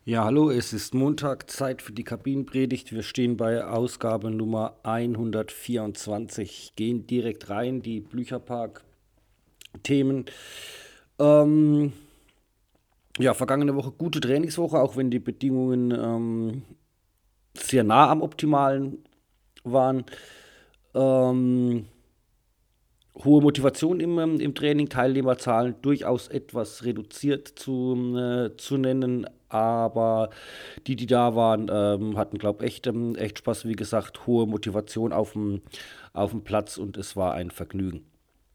Ja, hallo, es ist Montag, Zeit für die Kabinenpredigt. Wir stehen bei Ausgabe Nummer 124, gehen direkt rein, die Blücherpark-Themen. Ähm, ja, vergangene Woche gute Trainingswoche, auch wenn die Bedingungen sehr nah am Optimalen waren. Ähm, Hohe Motivation im Training, Teilnehmerzahlen durchaus etwas reduziert zu nennen, aber die da waren, hatten, glaube ich, echt Spaß. Wie gesagt, hohe Motivation auf dem Platz und es war ein Vergnügen.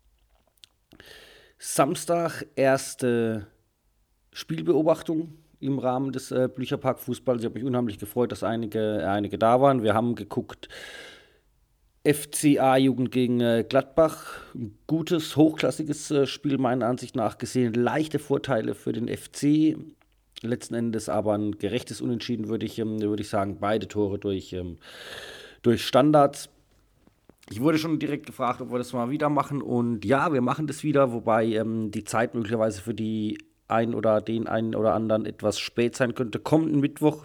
Samstag erste Spielbeobachtung im Rahmen des Blücherpark Fußballs. Ich habe mich unheimlich gefreut, dass einige da waren. Wir haben geguckt FCA-Jugend gegen Gladbach. Ein gutes, hochklassiges Spiel meiner Ansicht nach gesehen. Leichte Vorteile für den FC. Letzten Endes aber ein gerechtes Unentschieden, würde ich sagen. Beide Tore durch Standards. Ich wurde schon direkt gefragt, ob wir das mal wieder machen. Und ja, wir machen das wieder, wobei die Zeit möglicherweise für den einen oder anderen etwas spät sein könnte. Kommenden Mittwoch,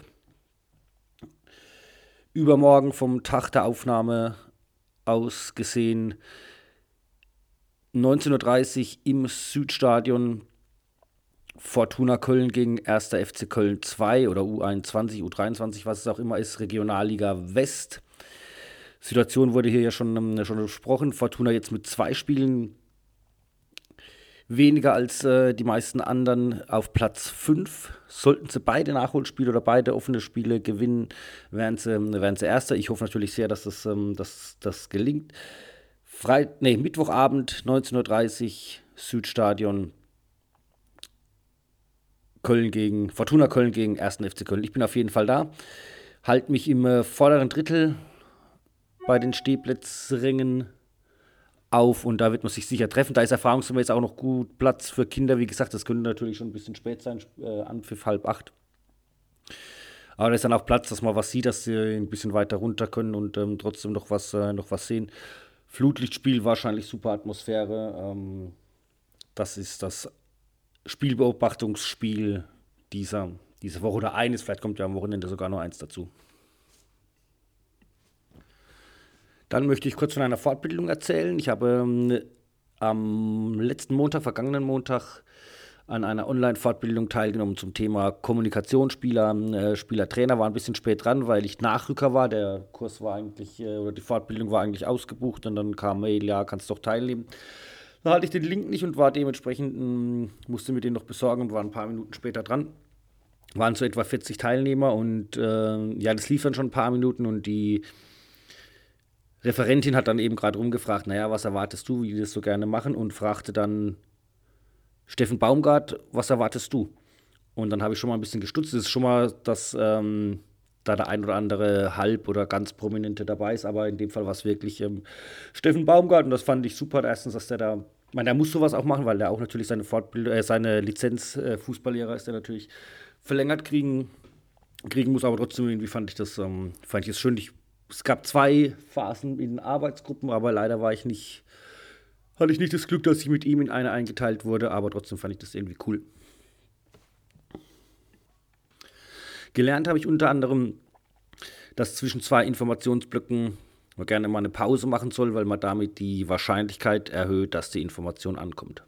übermorgen vom Tag der Aufnahme aus gesehen, 19:30 Uhr im Südstadion. Fortuna Köln gegen 1. FC Köln 2 oder U21, U23, was es auch immer ist, Regionalliga West. Situation wurde hier ja schon besprochen. Fortuna jetzt mit 2 Spielen weniger als die meisten anderen auf Platz 5. Sollten sie beide Nachholspiele oder beide offene Spiele gewinnen, wären sie Erster. Ich hoffe natürlich sehr, dass das gelingt. Mittwochabend, 19:30 Uhr, Südstadion, Fortuna Köln gegen 1. FC Köln. Ich bin auf jeden Fall da. Halt mich im vorderen Drittel bei den Stehplätzringen auf und da wird man sich sicher treffen. Da ist erfahrungsgemäß auch noch gut Platz für Kinder. Wie gesagt, das könnte natürlich schon ein bisschen spät sein, Anpfiff 7:30. Aber da ist dann auch Platz, dass man was sieht, dass sie ein bisschen weiter runter können und trotzdem noch was sehen. Flutlichtspiel, wahrscheinlich super Atmosphäre. Das ist das Spielbeobachtungsspiel dieser Woche oder eines. Vielleicht kommt ja am Wochenende sogar noch eins dazu. Dann möchte ich kurz von einer Fortbildung erzählen. Ich habe am letzten Montag, vergangenen Montag, an einer Online-Fortbildung teilgenommen zum Thema Kommunikationsspieler, Spieler-Trainer. War ein bisschen spät dran, weil ich Nachrücker war. Der Kurs war eigentlich, oder die Fortbildung war eigentlich ausgebucht und dann kam Mail, ja, kannst doch teilnehmen. Dann hatte ich den Link nicht und war dementsprechend, musste mir den noch besorgen und war ein paar Minuten später dran. Waren so etwa 40 Teilnehmer und ja, das lief dann schon ein paar Minuten und die Referentin hat dann eben gerade rumgefragt, naja, was erwartest du, wie die das so gerne machen und fragte dann Steffen Baumgart, was erwartest du? Und dann habe ich schon mal ein bisschen gestutzt. Das ist schon mal, dass da der ein oder andere halb oder ganz Prominente dabei ist, aber in dem Fall war es wirklich Steffen Baumgart und das fand ich super. Erstens, dass der da, ich meine, der muss sowas auch machen, weil der auch natürlich seine Lizenz Fußballlehrer ist, der natürlich verlängert kriegen muss, aber trotzdem irgendwie fand ich das schön. Es gab 2 Phasen in Arbeitsgruppen, aber leider hatte ich nicht das Glück, dass ich mit ihm in eine eingeteilt wurde, aber trotzdem fand ich das irgendwie cool. Gelernt habe ich unter anderem, dass zwischen 2 Informationsblöcken man gerne mal eine Pause machen soll, weil man damit die Wahrscheinlichkeit erhöht, dass die Information ankommt.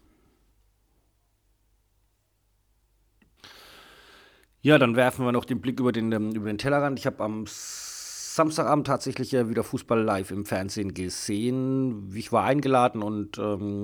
Ja, dann werfen wir noch den Blick über den Tellerrand. Ich habe am Samstagabend tatsächlich wieder Fußball live im Fernsehen gesehen. Ich war eingeladen und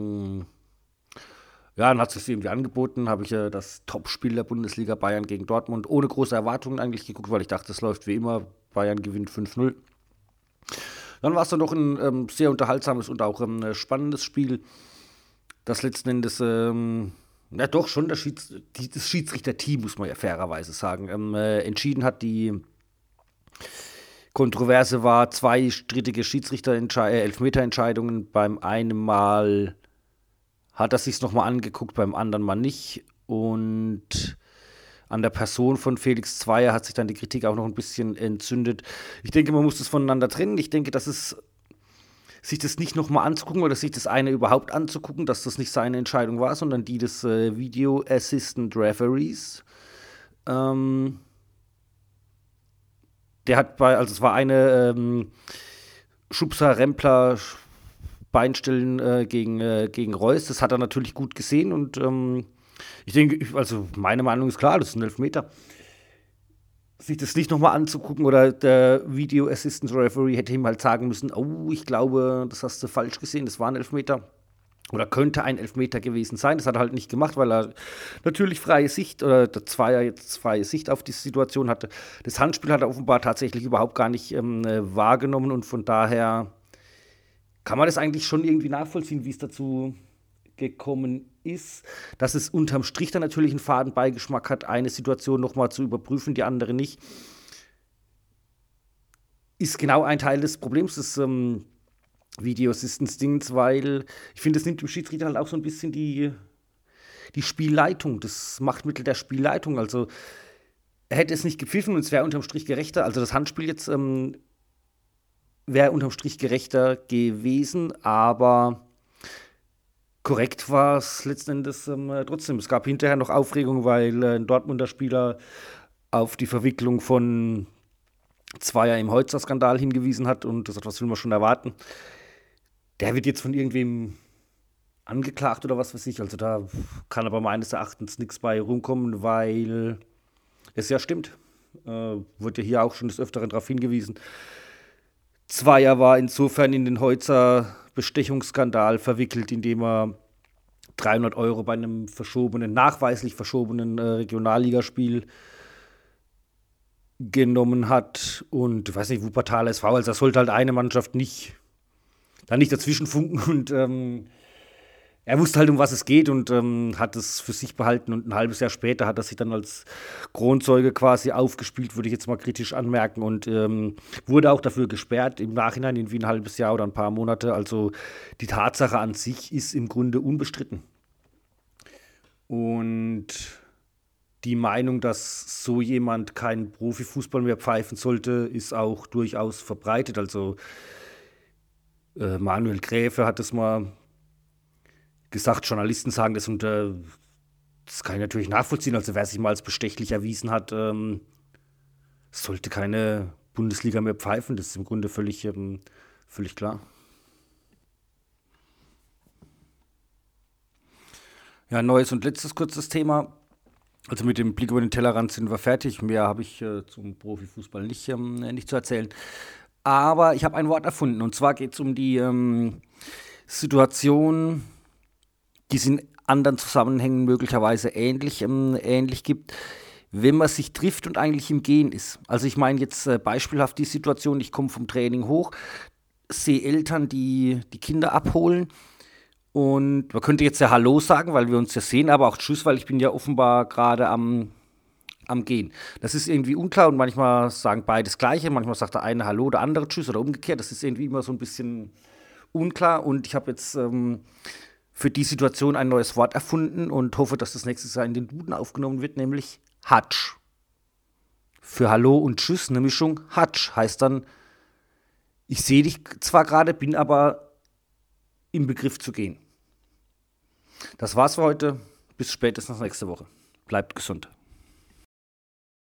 ja, dann hat es sich irgendwie angeboten, habe ich das Topspiel der Bundesliga Bayern gegen Dortmund ohne große Erwartungen eigentlich geguckt, weil ich dachte, es läuft wie immer. Bayern gewinnt 5:0. Dann war es dann doch ein sehr unterhaltsames und auch spannendes Spiel, das letzten Endes, ja doch schon das Schiedsrichterteam, muss man ja fairerweise sagen, entschieden hat. Die Kontroverse war 2 strittige Elfmeterentscheidungen. Beim einen Mal hat er sich nochmal angeguckt, beim anderen Mal nicht. Und an der Person von Felix Zweier hat sich dann die Kritik auch noch ein bisschen entzündet. Ich denke, man muss das voneinander trennen. Ich denke, dass es sich das nicht nochmal anzugucken oder sich das eine überhaupt anzugucken, dass das nicht seine Entscheidung war, sondern die des Video Assistant Referees. Ähm, Der hat also es war eine Schubser, Rempler, Beinstellen gegen Reus. Das hat er natürlich gut gesehen und ich denke, also meine Meinung ist klar, das ist ein Elfmeter. Sich das nicht nochmal anzugucken oder der Video Assistant Referee hätte ihm halt sagen müssen, oh, ich glaube, das hast du falsch gesehen, das war ein Elfmeter. Oder könnte ein Elfmeter gewesen sein. Das hat er halt nicht gemacht, weil er natürlich freie Sicht oder der Zweier jetzt freie Sicht auf die Situation hatte. Das Handspiel hat er offenbar tatsächlich überhaupt gar nicht wahrgenommen und von daher kann man das eigentlich schon irgendwie nachvollziehen, wie es dazu gekommen ist. Dass es unterm Strich dann natürlich einen faden Beigeschmack hat, eine Situation nochmal zu überprüfen, die andere nicht, ist genau ein Teil des Problems des Video Assistance Dings, weil ich finde, es nimmt dem Schiedsrichter halt auch so ein bisschen die Spielleitung, das Machtmittel der Spielleitung. Also er hätte es nicht gepfiffen und es wäre unterm Strich gerechter. Also das Handspiel jetzt wäre unterm Strich gerechter gewesen, aber korrekt war es letzten Endes trotzdem. Es gab hinterher noch Aufregung, weil ein Dortmunder Spieler auf die Verwicklung von Zweier im Holzer-Skandal hingewiesen hat und das, was will man schon erwarten. Der wird jetzt von irgendwem angeklagt oder was weiß ich. Also da kann aber meines Erachtens nichts bei rumkommen, weil es ja stimmt. Wurde ja hier auch schon des Öfteren darauf hingewiesen. Zweier war insofern in den Holzer Bestechungsskandal verwickelt, indem er 300 € bei einem nachweislich verschobenen Regionalligaspiel genommen hat. Und ich weiß nicht, Wuppertal SV, also da sollte halt eine Mannschaft nicht dazwischen funken und er wusste halt, um was es geht und hat es für sich behalten und ein halbes Jahr später hat er sich dann als Kronzeuge quasi aufgespielt, würde ich jetzt mal kritisch anmerken und wurde auch dafür gesperrt im Nachhinein, irgendwie ein halbes Jahr oder ein paar Monate. Also die Tatsache an sich ist im Grunde unbestritten. Und die Meinung, dass so jemand keinen Profifußball mehr pfeifen sollte, ist auch durchaus verbreitet. Also Manuel Gräfe hat es mal gesagt, Journalisten sagen das und das kann ich natürlich nachvollziehen. Also wer sich mal als bestechlich erwiesen hat, sollte keine Bundesliga mehr pfeifen. Das ist im Grunde völlig klar. Ja, neues und letztes kurzes Thema. Also mit dem Blick über den Tellerrand sind wir fertig. Mehr habe ich zum Profifußball nicht zu erzählen. Aber ich habe ein Wort erfunden und zwar geht es um die Situation, die es in anderen Zusammenhängen möglicherweise ähnlich gibt, wenn man sich trifft und eigentlich im Gehen ist. Also ich meine jetzt beispielhaft die Situation, ich komme vom Training hoch, sehe Eltern, die die Kinder abholen und man könnte jetzt ja Hallo sagen, weil wir uns ja sehen, aber auch Tschüss, weil ich bin ja offenbar gerade am Gehen. Das ist irgendwie unklar und manchmal sagen beides Gleiche, manchmal sagt der eine Hallo, der andere Tschüss oder umgekehrt. Das ist irgendwie immer so ein bisschen unklar und ich habe jetzt für die Situation ein neues Wort erfunden und hoffe, dass das nächstes Jahr in den Duden aufgenommen wird, nämlich Hatsch. Für Hallo und Tschüss eine Mischung. Hatsch heißt dann, ich sehe dich zwar gerade, bin aber im Begriff zu gehen. Das war's für heute. Bis spätestens nächste Woche. Bleibt gesund.